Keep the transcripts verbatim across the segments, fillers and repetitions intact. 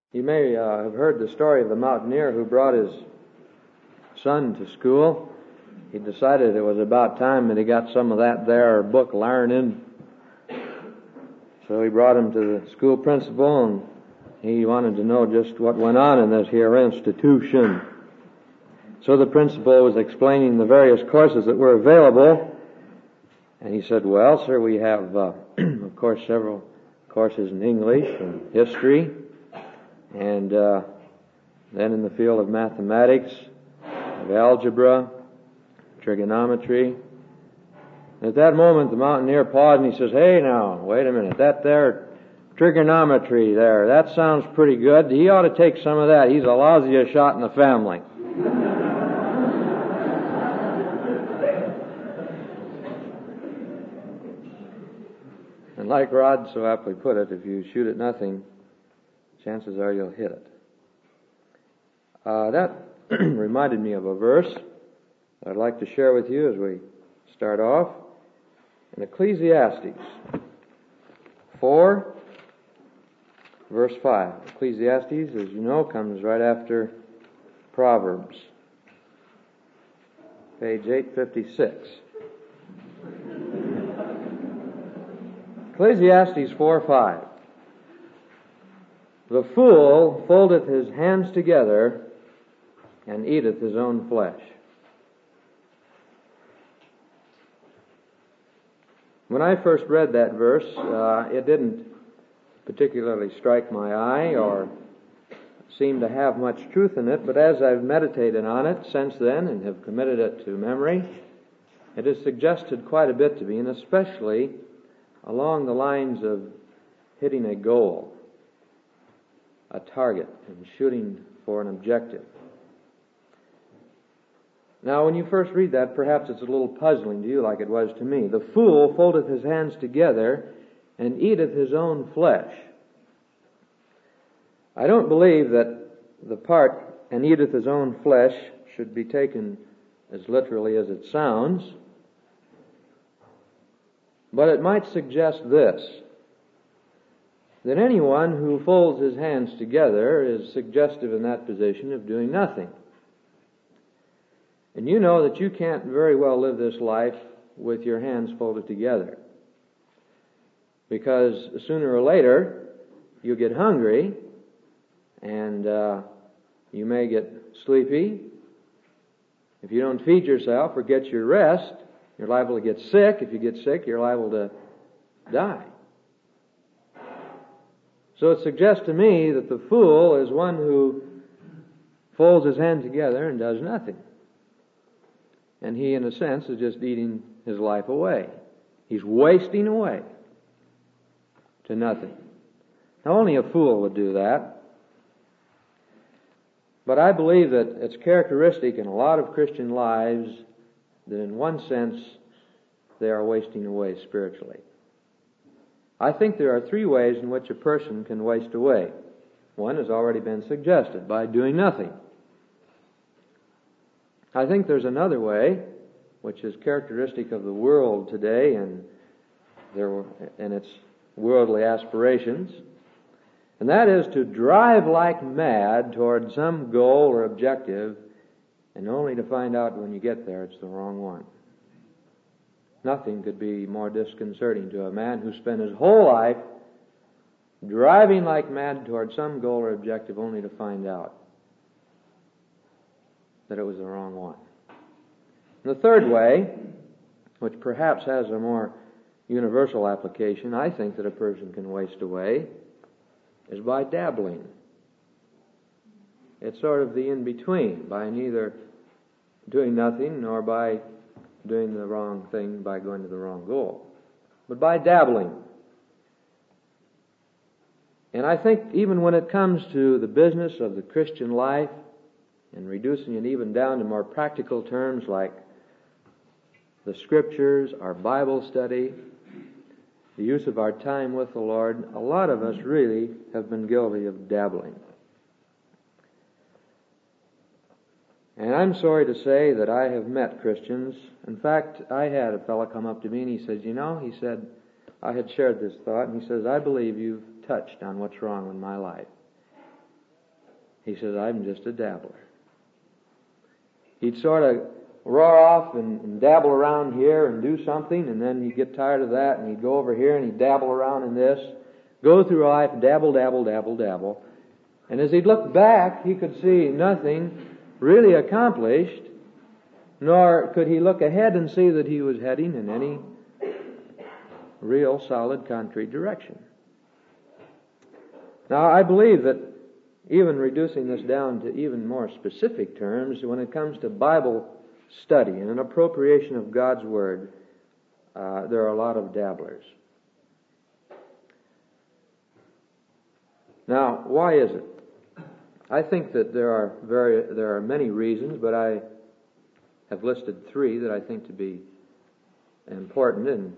You may uh, have heard the story of the mountaineer who brought his son to school. He decided it was about time that he got some of that there book learning. So he brought him to the school principal, and he wanted to know just what went on in this here institution. So the principal was explaining the various courses that were available, and he said, well, sir, we have, uh, of course, several courses in English and history, and uh, then in the field of mathematics, of algebra, trigonometry. At that moment, the mountaineer paused and he says, hey now, wait a minute, that there trigonometry there, that sounds pretty good. He ought to take some of that. He's the lousiest shot in the family. And like Rod so aptly put it, if you shoot at nothing, chances are you'll hit it. Uh, that reminded me of a verse I'd like to share with you as we start off. In Ecclesiastes four, verse five. Ecclesiastes, as you know, comes right after Proverbs. Page eight fifty-six. Ecclesiastes four five. The fool foldeth his hands together and eateth his own flesh. When I first read that verse, uh, it didn't particularly strike my eye or seem to have much truth in it, but as I've meditated on it since then and have committed it to memory, it has suggested quite a bit to me, and especially along the lines of hitting a goal, a target, and shooting for an objective. Now, when you first read that, perhaps it's a little puzzling to you like it was to me. The fool foldeth his hands together and eateth his own flesh. I don't believe that the part, and eateth his own flesh, should be taken as literally as it sounds. But it might suggest this, that anyone who folds his hands together is suggestive in that position of doing nothing. And you know that you can't very well live this life with your hands folded together. Because sooner or later, you get hungry, and uh, you may get sleepy. If you don't feed yourself or get your rest, you're liable to get sick. If you get sick, you're liable to die. So it suggests to me that the fool is one who folds his hand together and does nothing. And he, in a sense, is just eating his life away. He's wasting away to nothing. Now, only a fool would do that. But I believe that it's characteristic in a lot of Christian lives that in one sense they are wasting away spiritually. I think there are three ways in which a person can waste away. One has already been suggested, by doing nothing. I think there's another way, which is characteristic of the world today and their and its worldly aspirations, and that is to drive like mad toward some goal or objective, and only to find out when you get there it's the wrong one. Nothing could be more disconcerting to a man who spent his whole life driving like mad toward some goal or objective only to find out that it was the wrong one. And the third way, which perhaps has a more universal application, I think that a person can waste away, is by dabbling. It's sort of the in-between, by neither doing nothing nor by doing the wrong thing by going to the wrong goal, but by dabbling. And I think even when it comes to the business of the Christian life, and reducing it even down to more practical terms like the Scriptures, our Bible study, the use of our time with the Lord, a lot of us really have been guilty of dabbling. And I'm sorry to say that I have met Christians. In fact, I had a fellow come up to me and he said, you know, he said, I had shared this thought, and he says, I believe you've touched on what's wrong in my life. He says, I'm just a dabbler. He'd sort of roar off and, and dabble around here and do something, and then he'd get tired of that, and he'd go over here and he'd dabble around in this, go through life, dabble, dabble, dabble, dabble. And as he'd look back, he could see nothing really accomplished, nor could he look ahead and see that he was heading in any real, solid, concrete direction. Now, I believe that even reducing this down to even more specific terms, when it comes to Bible study and an appropriation of God's Word, uh, there are a lot of dabblers. Now, why is it? I think that there are very there are many reasons, but I have listed three that I think to be important and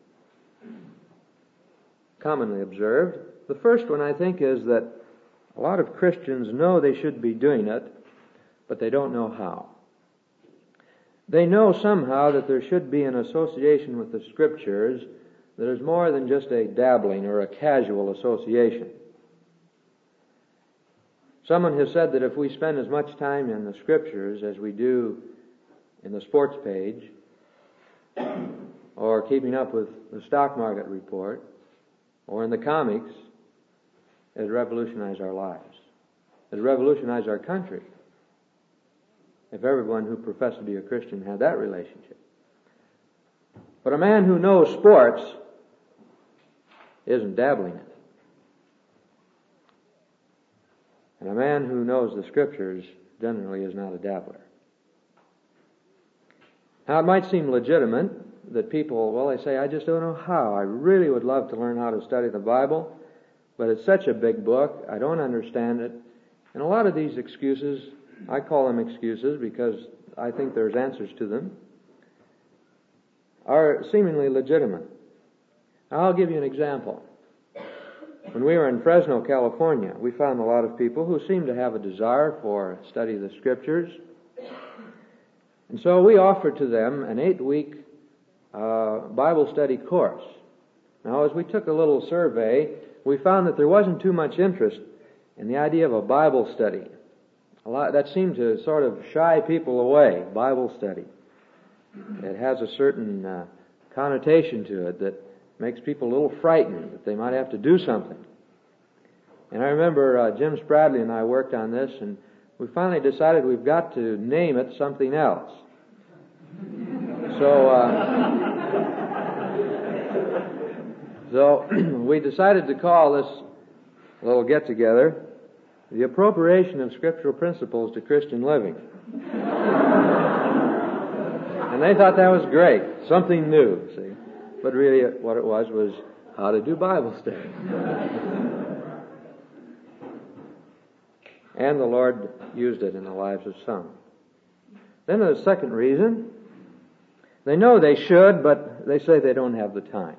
commonly observed. The first one, I think, is that a lot of Christians know they should be doing it, but they don't know how. They know somehow that there should be an association with the Scriptures that is more than just a dabbling or a casual association. Someone has said that if we spend as much time in the Scriptures as we do in the sports page, or keeping up with the stock market report, or in the comics, it would revolutionize our lives. It would revolutionize our country if everyone who professed to be a Christian had that relationship. But a man who knows sports isn't dabbling in it. And a man who knows the Scriptures generally is not a dabbler. Now, it might seem legitimate that people, well, they say, I just don't know how. I really would love to learn how to study the Bible, but it's such a big book, I don't understand it. And a lot of these excuses, I call them excuses because I think there's answers to them, are seemingly legitimate. I'll give you an example. When we were in Fresno, California, we found a lot of people who seemed to have a desire for study of the Scriptures. And so we offered to them an eight-week uh, Bible study course. Now, as we took a little survey, we found that there wasn't too much interest in the idea of a Bible study. A lot that seemed to sort of shy people away, Bible study. It has a certain uh, connotation to it that makes people a little frightened that they might have to do something. And I remember uh, Jim Spradley and I worked on this, and we finally decided we've got to name it something else. So, uh, so we decided to call this little get-together the appropriation of scriptural principles to Christian living. And they thought that was great, something new, see. But really what it was was how to do Bible study. And the Lord used it in the lives of some. Then the second reason, they know they should, but they say they don't have the time.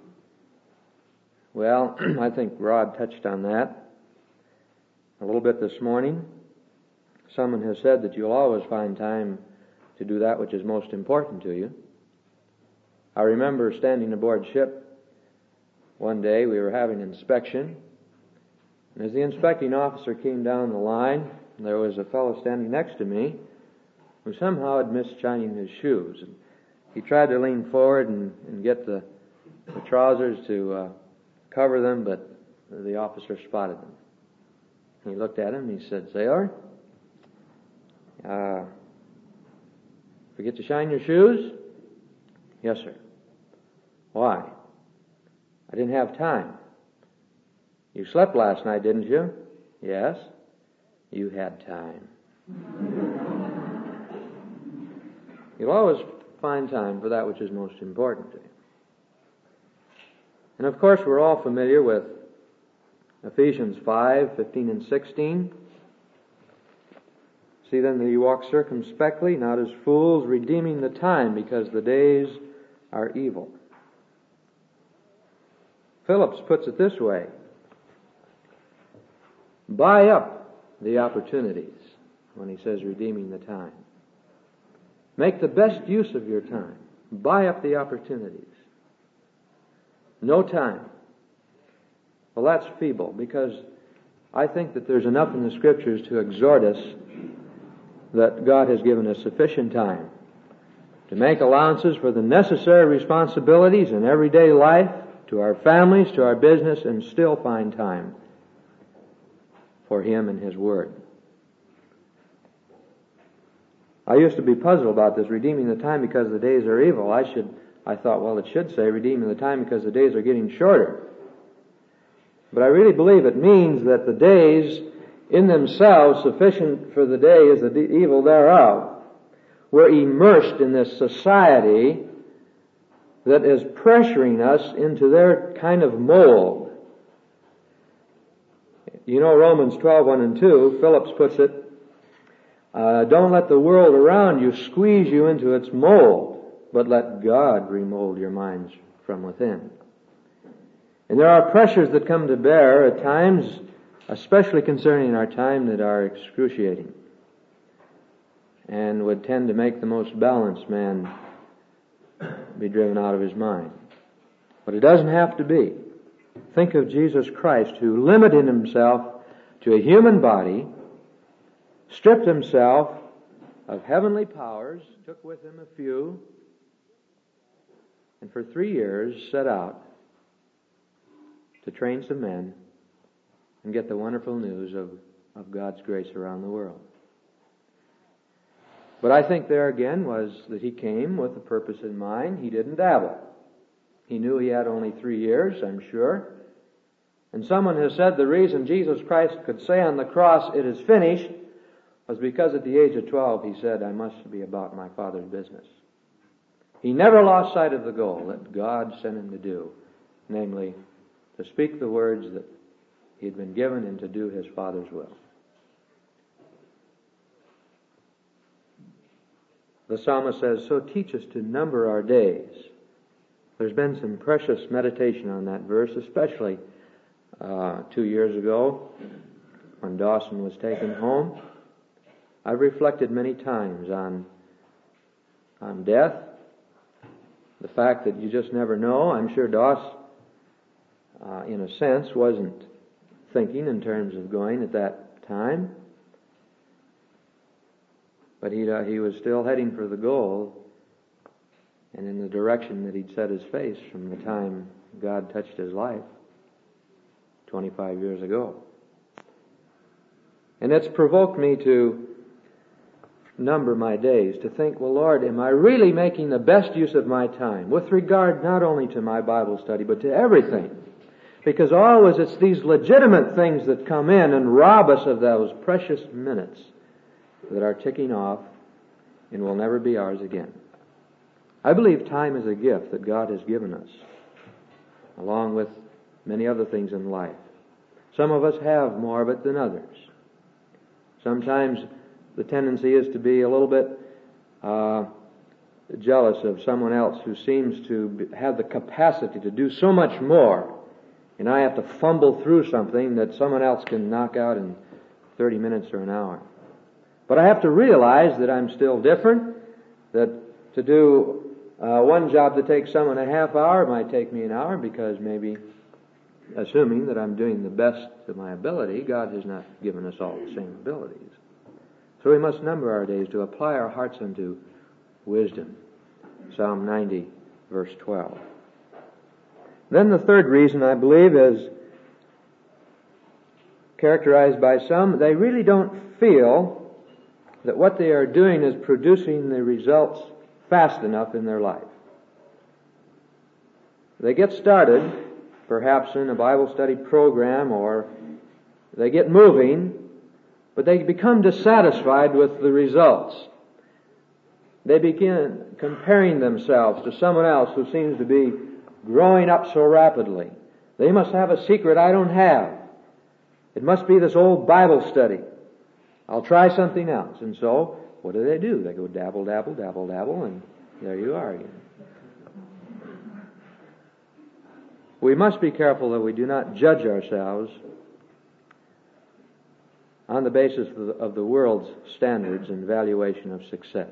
Well, I think Rod touched on that a little bit this morning. Someone has said that you'll always find time to do that which is most important to you. I remember standing aboard ship one day. We were having inspection. And as the inspecting officer came down the line, there was a fellow standing next to me who somehow had missed shining his shoes. And he tried to lean forward and, and get the, the trousers to uh, cover them, but the officer spotted them. And he looked at him and he said, "Sailor, uh, forget to shine your shoes?" "Yes, sir." "Why?" "I didn't have time." "You slept last night, didn't you?" "Yes." "You had time." You'll always find time for that which is most important to you. And of course, we're all familiar with Ephesians five, fifteen and sixteen. "See then that you walk circumspectly, not as fools, redeeming the time, because the days are evil." Phillips puts it this way: buy up the opportunities, when he says redeeming the time. Make the best use of your time. Buy up the opportunities. No time. Well, that's feeble, because I think that there's enough in the Scriptures to exhort us that God has given us sufficient time to make allowances for the necessary responsibilities in everyday life, to our families, to our business, and still find time for Him and His Word. I used to be puzzled about this, redeeming the time because the days are evil. I should, I thought, well, it should say redeeming the time because the days are getting shorter. But I really believe it means that the days in themselves, sufficient for the day is the de- evil thereof. We're immersed in this society that is pressuring us into their kind of mold. You know Romans twelve, one and two, Phillips puts it, uh, don't let the world around you squeeze you into its mold, but let God remold your minds from within. And there are pressures that come to bear at times, especially concerning our time, that are excruciating and would tend to make the most balanced man be driven out of his mind. But it doesn't have to be. Think of Jesus Christ, who limited himself to a human body, stripped himself of heavenly powers, took with him a few, and for three years set out to train some men and get the wonderful news of, of God's grace around the world. But I think there again was that he came with a purpose in mind. He didn't dabble. He knew he had only three years, I'm sure. And someone has said the reason Jesus Christ could say on the cross, "It is finished," was because at the age of twelve he said, "I must be about my Father's business." He never lost sight of the goal that God sent him to do, namely, to speak the words that he had been given and to do his Father's will. The psalmist says, "So teach us to number our days." There's been some precious meditation on that verse, especially uh, two years ago when Dawson was taken home. I've reflected many times on on death, the fact that you just never know. I'm sure Dawson, uh, in a sense, wasn't thinking in terms of going at that time. But he uh, he was still heading for the goal and in the direction that he'd set his face from the time God touched his life twenty-five years ago. And it's provoked me to number my days, to think, well, Lord, am I really making the best use of my time with regard not only to my Bible study, but to everything? Because always it's these legitimate things that come in and rob us of those precious minutes that are ticking off and will never be ours again. I believe time is a gift that God has given us, along with many other things in life. Some of us have more of it than others. Sometimes the tendency is to be a little bit uh, jealous of someone else who seems to have the capacity to do so much more, and I have to fumble through something that someone else can knock out in thirty minutes or an hour. But I have to realize that I'm still different, that to do uh, one job that takes someone a half hour might take me an hour, because maybe, assuming that I'm doing the best of my ability, God has not given us all the same abilities. So we must number our days to apply our hearts unto wisdom. Psalm ninety, verse twelve. Then the third reason, I believe, is characterized by some. They really don't feel that what they are doing is producing the results fast enough in their life. They get started, perhaps in a Bible study program, or they get moving, but they become dissatisfied with the results. They begin comparing themselves to someone else who seems to be growing up so rapidly. They must have a secret I don't have. It must be this old Bible study. I'll try something else. And so, what do they do? They go dabble, dabble, dabble, dabble, and there you are again. We must be careful that we do not judge ourselves on the basis of the, of the world's standards and valuation of success.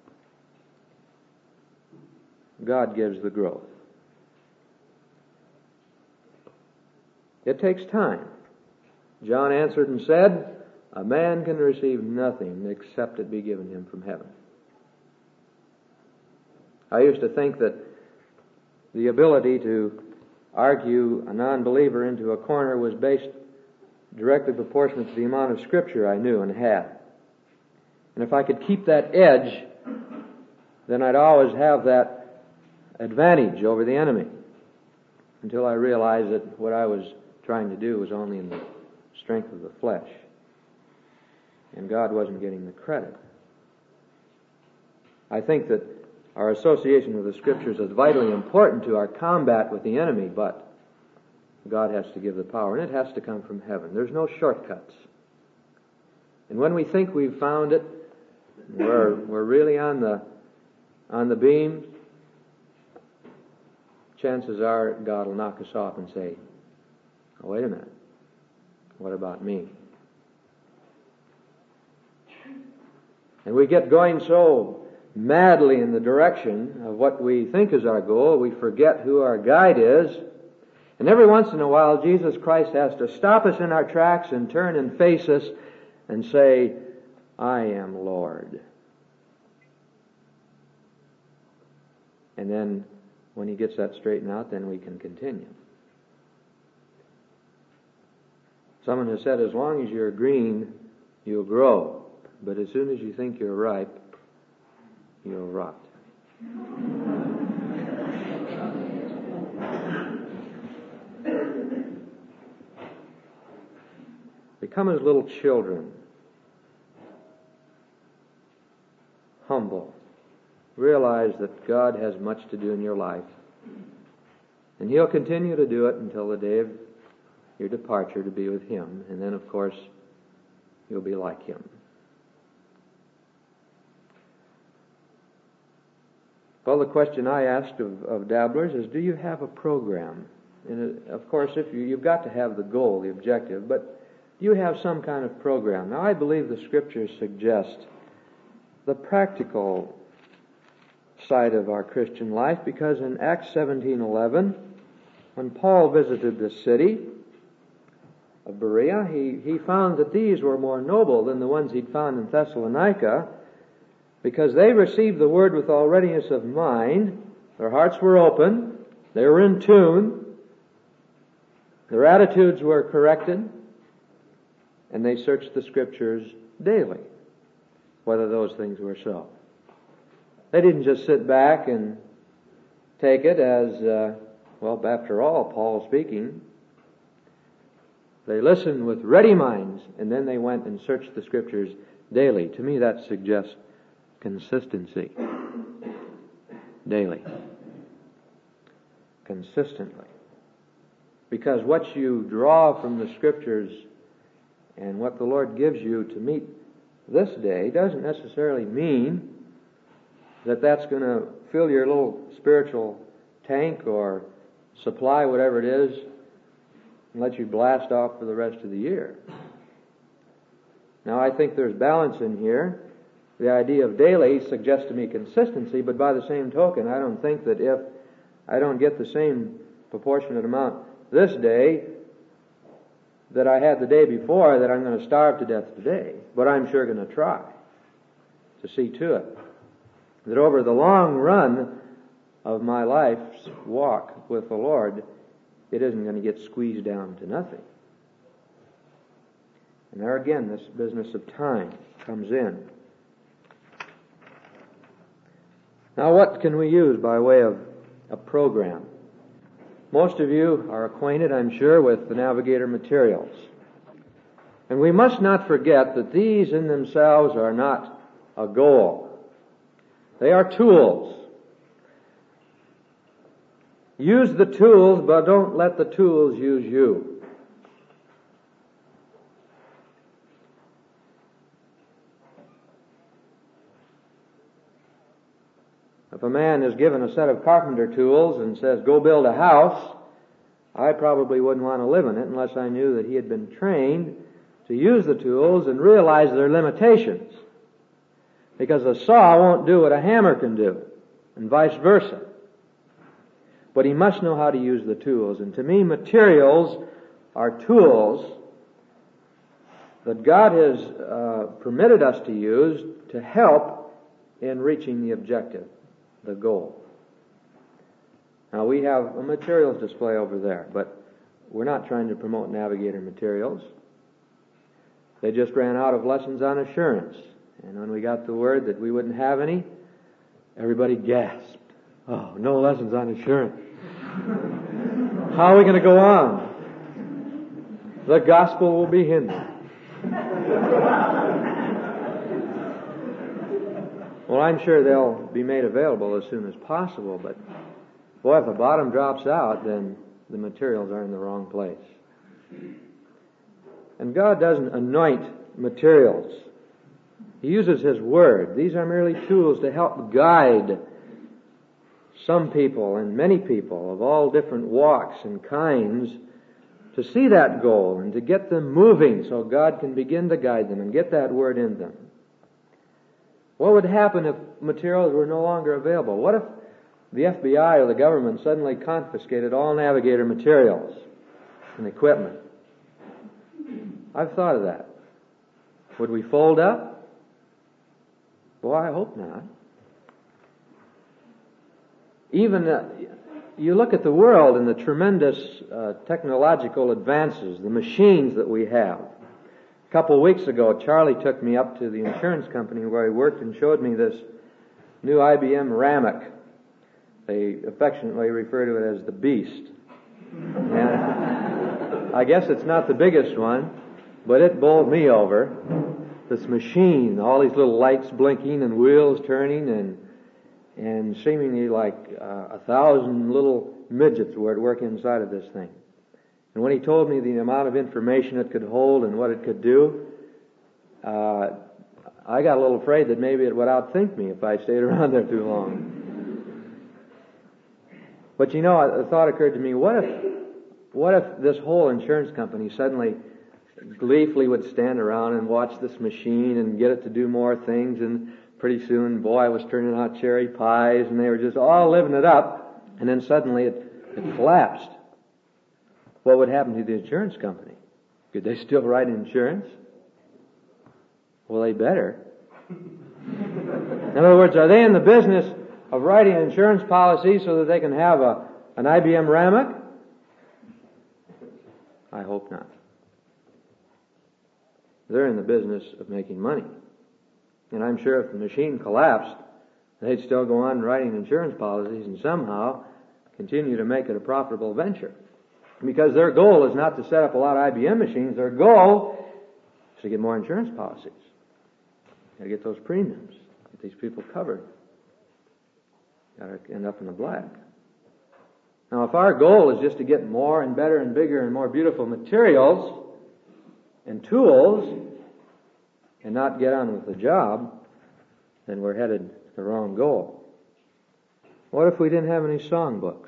God gives the growth. It takes time. John answered and said, a man can receive nothing except it be given him from heaven. I used to think that the ability to argue a non-believer into a corner was based directly proportionate to the amount of Scripture I knew and had. And if I could keep that edge, then I'd always have that advantage over the enemy, until I realized that what I was trying to do was only in the strength of the flesh, and God wasn't getting the credit. I think that our association with the Scriptures is vitally important to our combat with the enemy, but God has to give the power, and it has to come from heaven. There's no shortcuts. And when we think we've found it, we're, we're really on the, on the beam, chances are God will knock us off and say, oh, wait a minute, what about me? And we get going so madly in the direction of what we think is our goal, we forget who our guide is. And every once in a while, Jesus Christ has to stop us in our tracks and turn and face us and say, I am Lord. And then when He gets that straightened out, then we can continue. Someone has said, as long as you're green, you'll grow. But as soon as you think you're ripe, you'll rot. Become as little children. Humble. Realize that God has much to do in your life. And He'll continue to do it until the day of your departure to be with Him. And then, of course, you'll be like Him. Well, the question I asked of, of dabblers is, do you have a program? And it, of course, if you, you've got to have the goal, the objective, but do you have some kind of program? Now, I believe the Scriptures suggest the practical side of our Christian life, because in Acts seventeen eleven, when Paul visited the city of Berea, he, he found that these were more noble than the ones he'd found in Thessalonica, because they received the word with all readiness of mind, their hearts were open, they were in tune, their attitudes were corrected, and they searched the Scriptures daily, whether those things were so. They didn't just sit back and take it as, uh, well, after all, Paul speaking. They listened with ready minds, and then they went and searched the Scriptures daily. To me, that suggests consistency. Daily. Consistently. Because what you draw from the Scriptures and what the Lord gives you to meet this day doesn't necessarily mean that that's going to fill your little spiritual tank or supply whatever it is and let you blast off for the rest of the year. Now, I think there's balance in here. The idea of daily suggests to me consistency, but by the same token, I don't think that if I don't get the same proportionate amount this day that I had the day before, that I'm going to starve to death today. But I'm sure going to try to see to it that over the long run of my life's walk with the Lord, it isn't going to get squeezed down to nothing. And there again, this business of time comes in. Now, what can we use by way of a program? Most of you are acquainted, I'm sure, with the Navigator materials. And we must not forget that these in themselves are not a goal. They are tools. Use the tools, but don't let the tools use you. If a man is given a set of carpenter tools and says, go build a house, I probably wouldn't want to live in it unless I knew that he had been trained to use the tools and realize their limitations. Because a saw won't do what a hammer can do, and vice versa. But he must know how to use the tools. And to me, materials are tools that God has uh, permitted us to use to help in reaching the objective, the goal. Now we have a materials display over there, but we're not trying to promote Navigator materials. They just ran out of lessons on assurance. And when we got the word that we wouldn't have any, everybody gasped. Oh, no lessons on assurance. How are we going to go on? The gospel will be hindered. Well, I'm sure they'll be made available as soon as possible, but boy, if the bottom drops out, then the materials are in the wrong place. And God doesn't anoint materials. He uses His Word. These are merely tools to help guide some people and many people of all different walks and kinds to see that goal and to get them moving so God can begin to guide them and get that Word in them. What would happen if materials were no longer available? What if the F B I or the government suddenly confiscated all Navigator materials and equipment? I've thought of that. Would we fold up? Boy, I hope not. Even, uh, you look at the world and the tremendous uh, technological advances, the machines that we have. A couple of weeks ago, Charlie took me up to the insurance company where he worked and showed me this new I B M Ramic. They affectionately refer to it as the Beast. And I guess it's not the biggest one, but it bowled me over. This machine, all these little lights blinking and wheels turning and and seemingly like uh, a thousand little midgets were at work inside of this thing. And when he told me the amount of information it could hold and what it could do, uh, I got a little afraid that maybe it would outthink me if I stayed around there too long. But you know, a thought occurred to me, what if, what if this whole insurance company suddenly gleefully would stand around and watch this machine and get it to do more things, and pretty soon, boy, it was turning out cherry pies and they were just all living it up, and then suddenly it, it collapsed. What would happen to the insurance company? Could they still write insurance? Well, they better. In other words, are they in the business of writing insurance policies so that they can have a an I B M Ramic? I hope not. They're in the business of making money. And I'm sure if the machine collapsed, they'd still go on writing insurance policies and somehow continue to make it a profitable venture. Because their goal is not to set up a lot of I B M machines. Their goal is to get more insurance policies. Got to get those premiums. Get these people covered. Got to end up in the black. Now, if our goal is just to get more and better and bigger and more beautiful materials and tools and not get on with the job, then we're headed to the wrong goal. What if we didn't have any songbooks?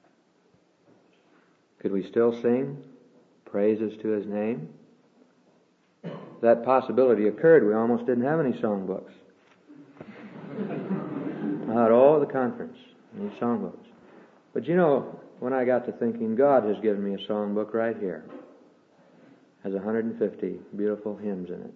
Could we still sing praises to His name? That possibility occurred. We almost didn't have any songbooks. Not all the conference, any songbooks. But you know, when I got to thinking, God has given me a songbook right here. It has one hundred fifty beautiful hymns in it.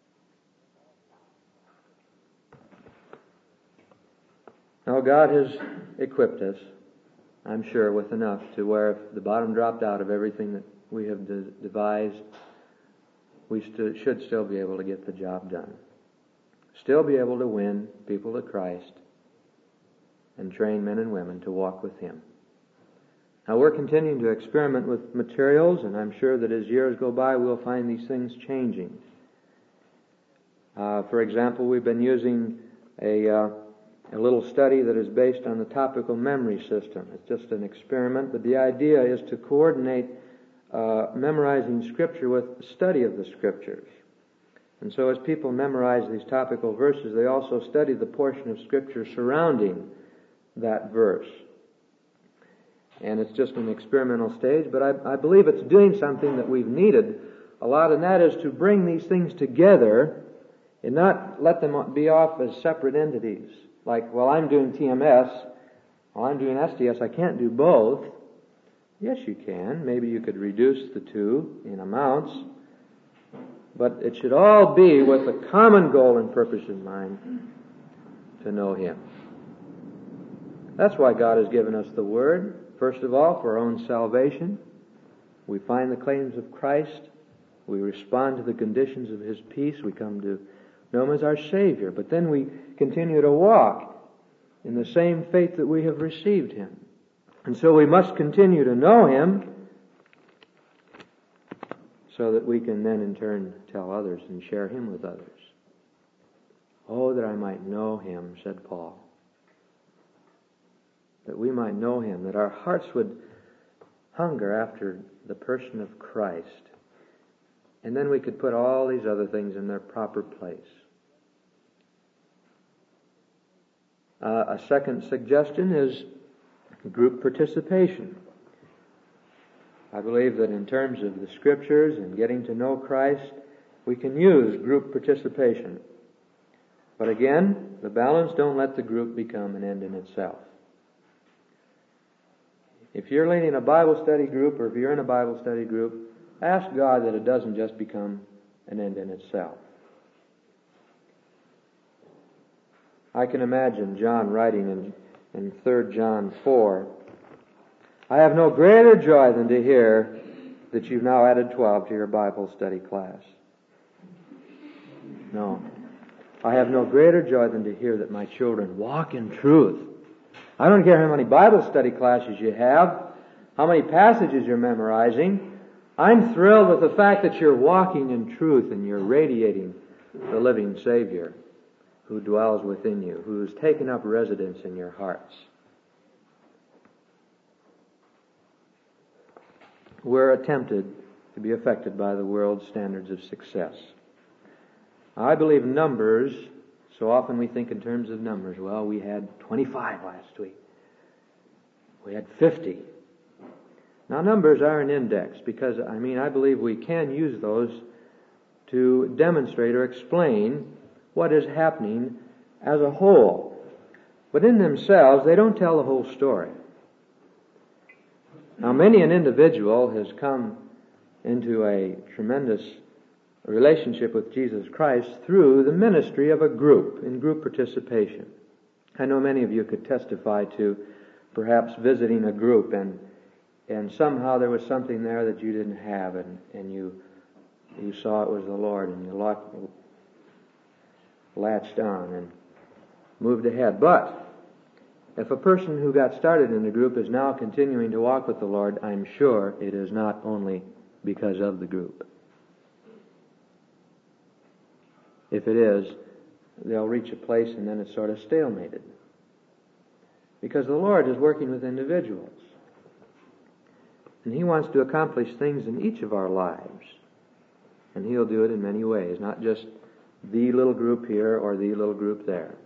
Now, God has equipped us, I'm sure, with enough to where if the bottom dropped out of everything that we have de- devised, we st- should still be able to get the job done. Still be able to win people to Christ and train men and women to walk with Him. Now, we're continuing to experiment with materials, and I'm sure that as years go by, we'll find these things changing. Uh, for example, we've been using a... Uh, A little study that is based on the topical memory system. It's just an experiment, but the idea is to coordinate uh, memorizing Scripture with study of the Scriptures. And so as people memorize these topical verses, they also study the portion of Scripture surrounding that verse. And it's just an experimental stage, but I, I believe it's doing something that we've needed a lot, and that is to bring these things together and not let them be off as separate entities. Like, well, I'm doing T M S, well, I'm doing S T S, I can't do both. Yes, you can. Maybe you could reduce the two in amounts. But it should all be with a common goal and purpose in mind, to know Him. That's why God has given us the Word. First of all, for our own salvation. We find the claims of Christ. We respond to the conditions of His peace. We come to know Him as our Savior. But then we continue to walk in the same faith that we have received Him. And so we must continue to know Him so that we can then in turn tell others and share Him with others. Oh, that I might know Him, said Paul. That we might know Him, that our hearts would hunger after the person of Christ. And then we could put all these other things in their proper place. Uh, a second suggestion is group participation. I believe that in terms of the Scriptures and getting to know Christ, we can use group participation. But again, the balance, don't let the group become an end in itself. If you're leading a Bible study group, or if you're in a Bible study group, ask God that it doesn't just become an end in itself. I can imagine John writing in, in Third John four, I have no greater joy than to hear that you've now added twelve to your Bible study class. No. I have no greater joy than to hear that my children walk in truth. I don't care how many Bible study classes you have, how many passages you're memorizing. I'm thrilled with the fact that you're walking in truth and you're radiating the living Savior who dwells within you, who has taken up residence in your hearts. We're tempted to be affected by the world's standards of success. I believe numbers, so often we think in terms of numbers. Well, we had twenty-five last week. We had fifty. Now, numbers are an index because, I mean, I believe we can use those to demonstrate or explain what is happening as a whole. But in themselves, they don't tell the whole story. Now, many an individual has come into a tremendous relationship with Jesus Christ through the ministry of a group, in group participation. I know many of you could testify to perhaps visiting a group and and somehow there was something there that you didn't have, and, and you you saw it was the Lord, and you locked, latched on and moved ahead. But if a person who got started in the group is now continuing to walk with the Lord, I'm sure it is not only because of the group. If it is, they'll reach a place and then it's sort of stalemated. Because the Lord is working with individuals. And He wants to accomplish things in each of our lives. And He'll do it in many ways, not just the little group here or the little group there.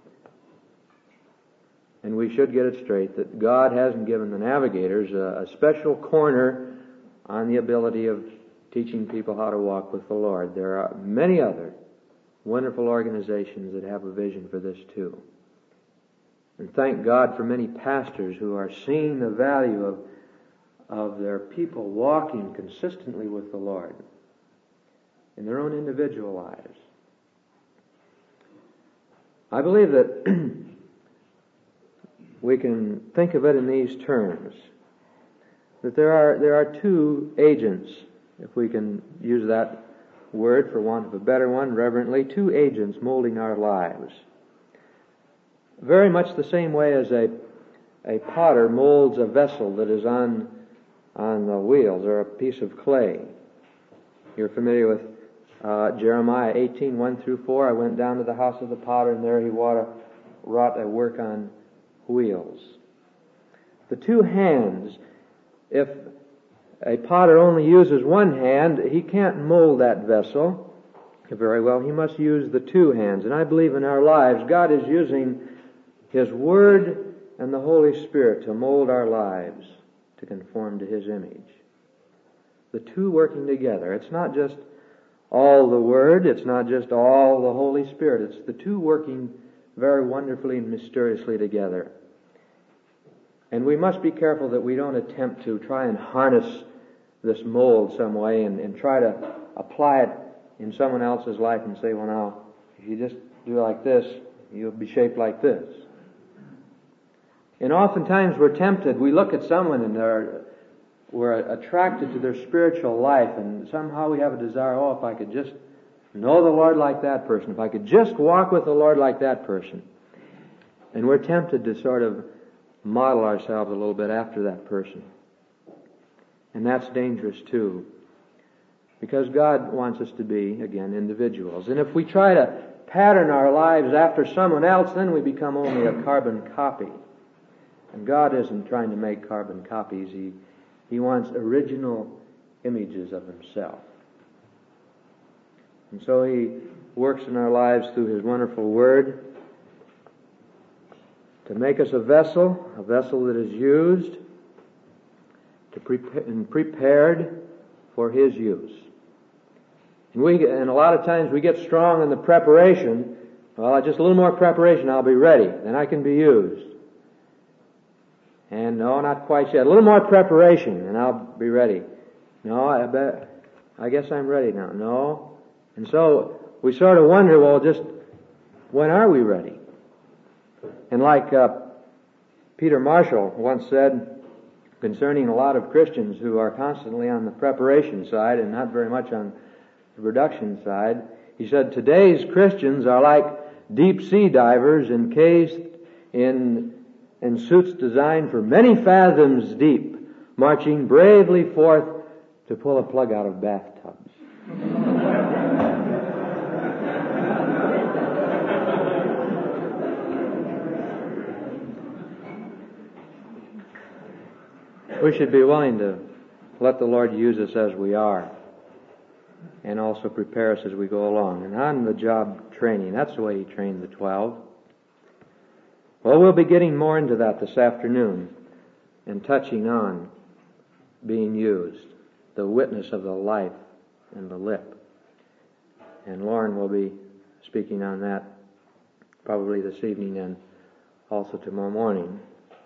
And we should get it straight that God hasn't given the navigators a, a special corner on the ability of teaching people how to walk with the Lord. There are many other wonderful organizations that have a vision for this too. And thank God for many pastors who are seeing the value of of their people walking consistently with the Lord in their own individual lives. I believe that we can think of it in these terms, that there are there are two agents, if we can use that word for want of a better one, reverently, two agents molding our lives. Very much the same way as a a potter molds a vessel that is on on the wheels, or a piece of clay. You're familiar with uh, Jeremiah eighteen, one through four. I went down to the house of the potter, and there he wrought a, wrought a work on wheels. The two hands, if a potter only uses one hand, he can't mold that vessel very well. He must use the two hands. And I believe in our lives, God is using His Word and the Holy Spirit to mold our lives to conform to His image. The two working together. It's not just all the Word, it's not just all the Holy Spirit, it's the two working very wonderfully and mysteriously together. And we must be careful that we don't attempt to try and harness this mold some way and, and try to apply it in someone else's life and say, well now, if you just do like this, you'll be shaped like this. And oftentimes we're tempted, we look at someone and they're, we're attracted to their spiritual life, and somehow we have a desire, oh, if I could just know the Lord like that person, if I could just walk with the Lord like that person. And we're tempted to sort of model ourselves a little bit after that person. And that's dangerous too. Because God wants us to be, again, individuals. And if we try to pattern our lives after someone else, then we become only a carbon copy. And God isn't trying to make carbon copies. He, he wants original images of Himself. And so He works in our lives through His wonderful Word to make us a vessel, a vessel that is used to prepare, and prepared for His use. And we, and a lot of times we get strong in the preparation. Well, just a little more preparation, I'll be ready. Then I can be used. And no, not quite yet. A little more preparation, and I'll be ready. No, I bet, I guess I'm ready now. No. And so we sort of wonder, well, just when are we ready? And like uh, Peter Marshall once said concerning a lot of Christians who are constantly on the preparation side and not very much on the production side, he said, today's Christians are like deep sea divers encased in, in suits designed for many fathoms deep, marching bravely forth to pull a plug out of bathtubs. We should be willing to let the Lord use us as we are and also prepare us as we go along. And on the job training, that's the way He trained the twelve. Well, we'll be getting more into that this afternoon and touching on being used, the witness of the life and the lip. And Lauren will be speaking on that probably this evening and also tomorrow morning.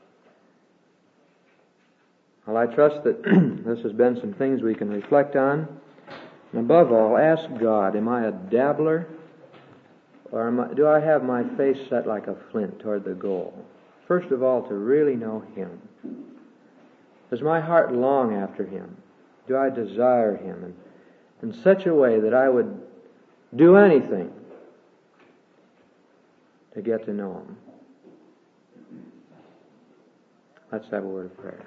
Well, I trust that this has been some things we can reflect on. And above all, ask God, am I a dabbler? Or am I, do I have my face set like a flint toward the goal? First of all, to really know Him. Does my heart long after Him? Do I desire Him in, in such a way that I would do anything to get to know Him? Let's have a word of prayer.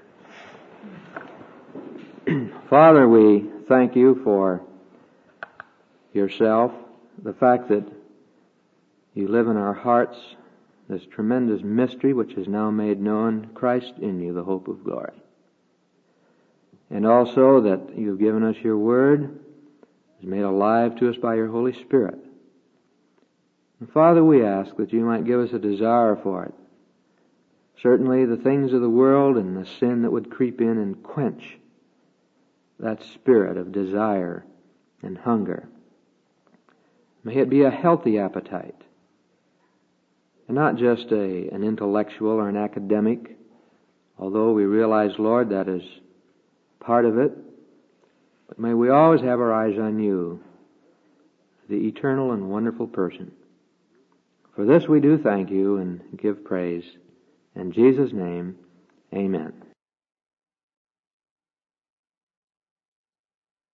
Father, we thank You for Yourself, the fact that You live in our hearts, this tremendous mystery which is now made known, Christ in You, the hope of glory. And also that You've given us Your Word, is made alive to us by Your Holy Spirit. And Father, we ask that You might give us a desire for it. Certainly the things of the world and the sin that would creep in and quench that spirit of desire and hunger. May it be a healthy appetite, and not just a, an intellectual or an academic, although we realize, Lord, that is part of it. But may we always have our eyes on You, the eternal and wonderful person. For this we do thank You and give praise. In Jesus' name, amen.